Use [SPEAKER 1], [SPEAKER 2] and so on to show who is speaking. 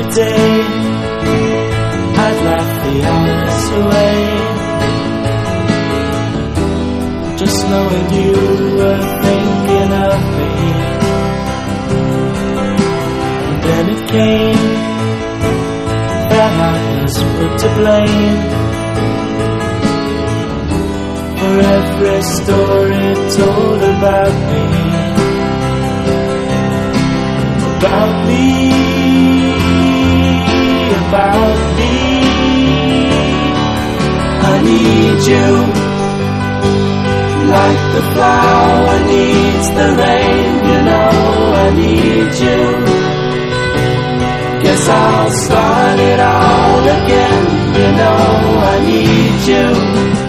[SPEAKER 1] day, I'd laugh the hours away, just knowing you were thinking of me. And then it came that I was put to blame for every story told about me. About me, about me. I need you, like the flower needs the rain. You know I need you. Guess I'll start it all again. You know I need you.